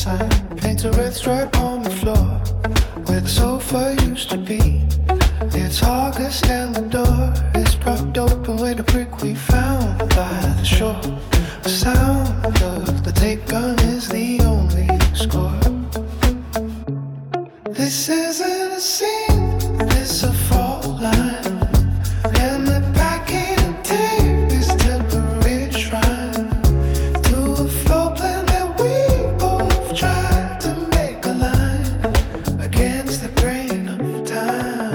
sign. Paint a red stripe on the floor where the sofa used to be. It's August and the door is propped open with a brick we found by the shore. The sound of the tape gun is the only score. This isn't a scene, it's a fault line. And the backing tape is a temporary shrine to a floor plan that we both tried to make a line against the grain of time.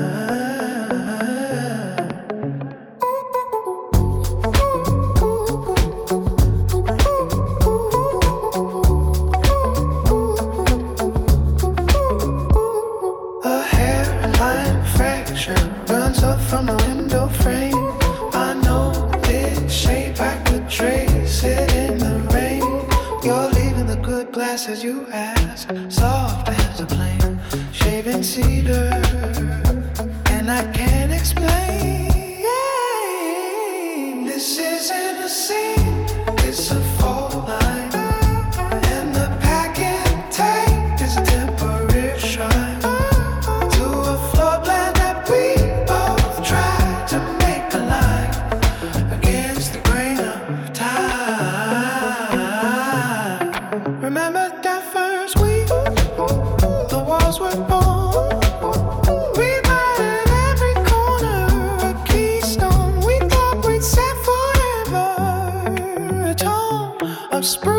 A hairline fracture runs up from the window frame. I know this shape, I could trace it in the rain. You're leaving the good glass as you ask, soft as a plane, shaving cedar, and I can't explain. This isn't a scene, it's a fault line, and the packing tape is a temporary shrine to a floor plan that we both tried to make a line against the grain of time. Remember that first week, the walls were born. We met at every corner, a keystone. We thought we'd set forever, a tone of spring.